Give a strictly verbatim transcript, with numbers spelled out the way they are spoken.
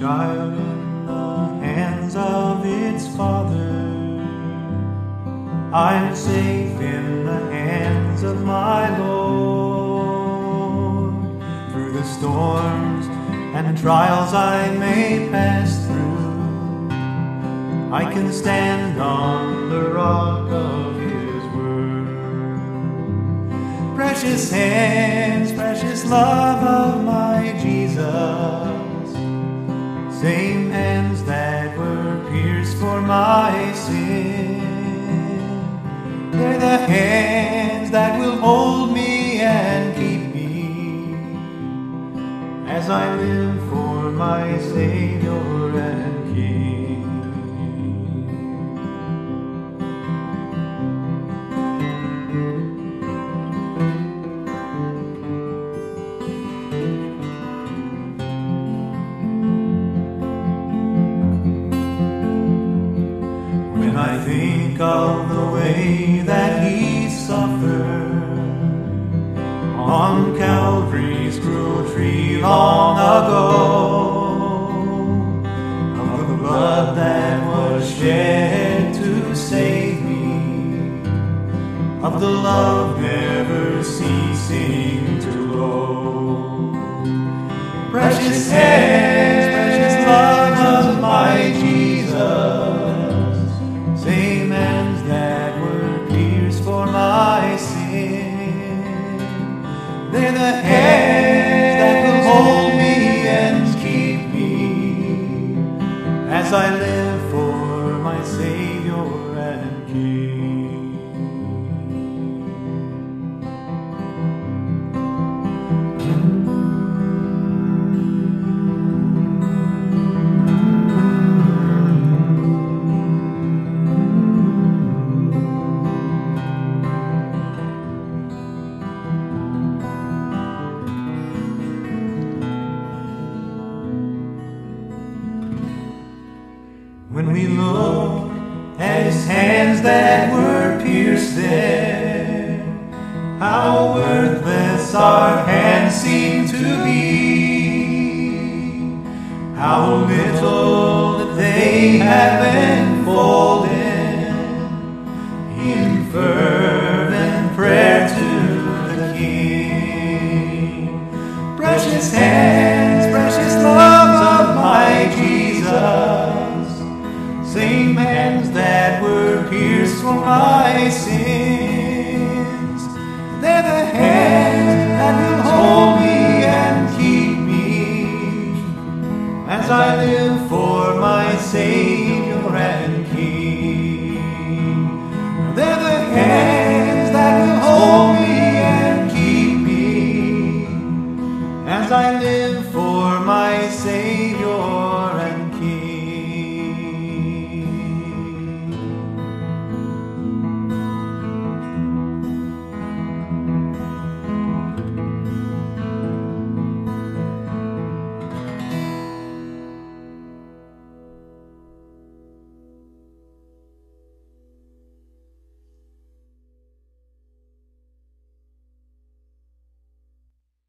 child in the hands of its father. I'm safe in the hands of my Lord. Through the storms and trials I may pass through, I can stand on the rock of His word. Precious hands, precious love of my Jesus, same hands that were pierced for my sin. They're the hands that will hold me and keep me as I live for my Savior and King. When I think of the way that He suffered on Calvary's cruel tree long ago, of the blood that was shed to save me, of the love never ceasing to flow. Precious hands, precious love of my Jesus, same hands that were pierced for my sin. They're the hands that will hold me and keep me as I live for my Savior and King. When we look at His hands that were pierced there, how worthless our hands seem to be, how little that they have enfolded in fervent prayer to the King. Precious hands, precious love of my Jesus, same hands that were pierced for my sins. They're the hands that will hold me and keep me as I live for my Savior